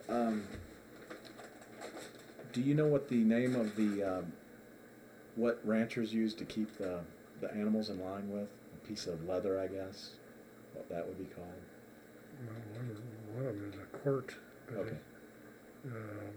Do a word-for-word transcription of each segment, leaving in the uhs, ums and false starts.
Um, do you know what the name of the um, what ranchers use to keep the the animals in line with? A piece of leather, I guess. What that would be called? Well, one, one of them is a quirt. But Okay. It, uh,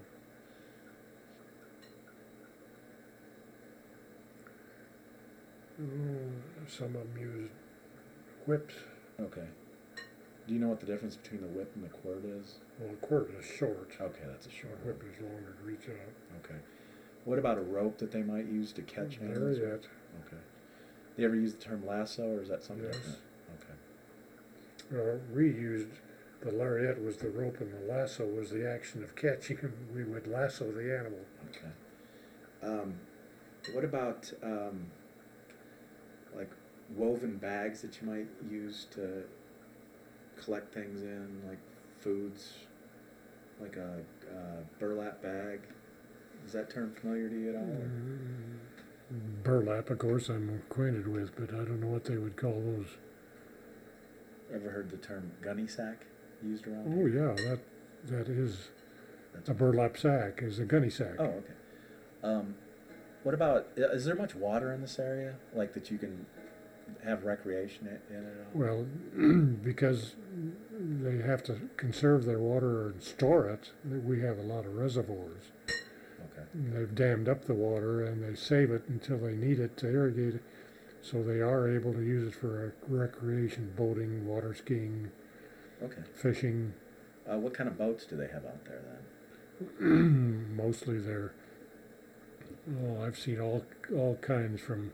oh, some of them use whips. Okay. Do you know what the difference between the whip and the quirt is? Well, a quirt is short. Okay, that's a A short whip one. is longer to reach out. Okay. What about a rope that they might use to catch There animals? yet. Okay. Do you ever use the term lasso, or is that something Yes. different? Okay. Uh, we used the lariat was the rope and the lasso was the action of catching him. We would lasso the animal. Okay. Um, what about um, like woven bags that you might use to collect things in, like foods, like a, uh burlap bag? Is that term familiar to you at all? or- Mm, burlap, of course, I'm acquainted with, but I don't know what they would call those. Ever heard the term gunny sack used around Oh here? yeah, that that is That's a burlap sack, is a gunny sack. Oh, okay. Um, what about, i- is there much water in this area, like that you can have recreation i- in it at all? Well, because they have to conserve their water and store it, we have a lot of reservoirs. Okay. They've dammed up the water and they save it until they need it to irrigate it. So they are able to use it for recreation, boating, water skiing, Okay. fishing. Uh, what kind of boats do they have out there then? Mostly they're, oh, I've seen all all kinds from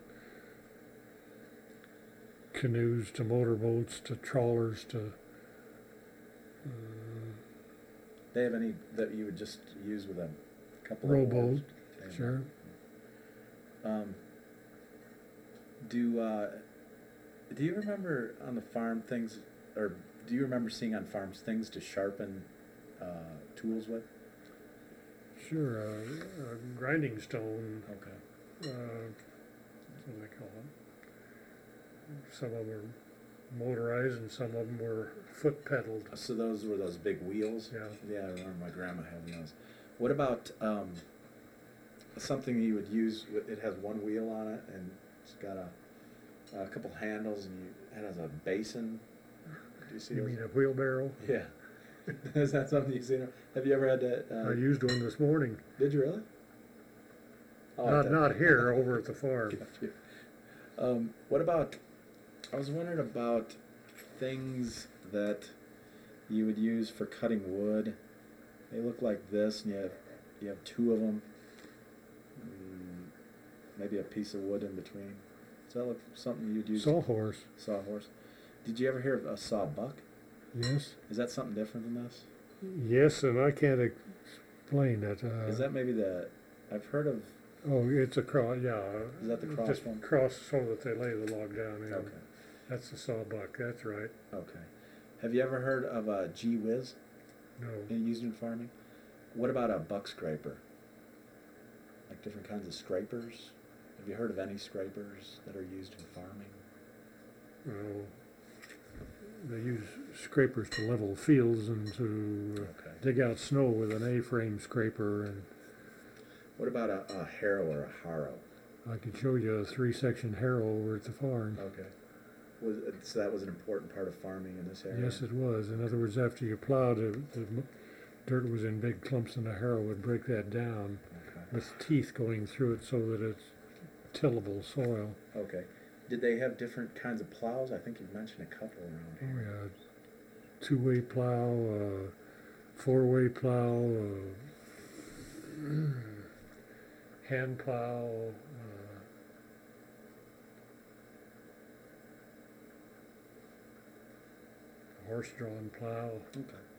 canoes to motorboats to trawlers to. Uh, They have any that you would just use with a couple of Rowboat, oars? Okay. sure. Um, do uh, do you remember on the farm things, or do you remember seeing on farms things to sharpen uh, tools with? Sure, uh, uh, grinding stone, Okay. uh, what do they call it? Some of them were motorized and some of them were foot pedaled. So those were those big wheels? Yeah. Yeah, I remember my grandma having those. What about um, something you would use, with- it has one wheel on it and it's got a, a couple handles and you, it has a basin? Do you see You those? mean a wheelbarrow? Yeah. Is that something you've seen? Have you ever had that? Uh, I used one this morning. Did you really? Oh, Not that- not here, over at the farm. Um, what about, I was wondering about things that you would use for cutting wood. They look like this, and you have, you have two of them. Mm, maybe a piece of wood in between. Does that look something you'd use? Sawhorse, Sawhorse. Did you ever hear of a sawbuck? yes. Is that something different than this? Yes, and I can't explain it. Uh, Is that maybe the, I've heard of, Oh, it's a cross, yeah. Is that the cross Just one? cross so that they lay the log down in. okay, That's the sawbuck, that's right. okay. Have you ever heard of a gee whiz No. used in farming? What about a buck scraper? Like different kinds of scrapers? Have you heard of any scrapers that are used in farming? Well, they use scrapers to level fields and to uh, Okay. dig out snow with an A-frame scraper, and What about a, a harrow or a harrow? I could show you a three-section harrow over at the farm. Okay. Was, so that was an important part of farming in this area? Yes, it was. In other words, after you plowed, it, the m- dirt was in big clumps, and the harrow would break that down Okay. with teeth going through it so that it's tillable soil. Okay. Did they have different kinds of plows? I think you've mentioned a couple around Oh, here. yeah. Two-way plow, uh, four-way plow, uh, hand plow, uh, horse-drawn plow. Okay.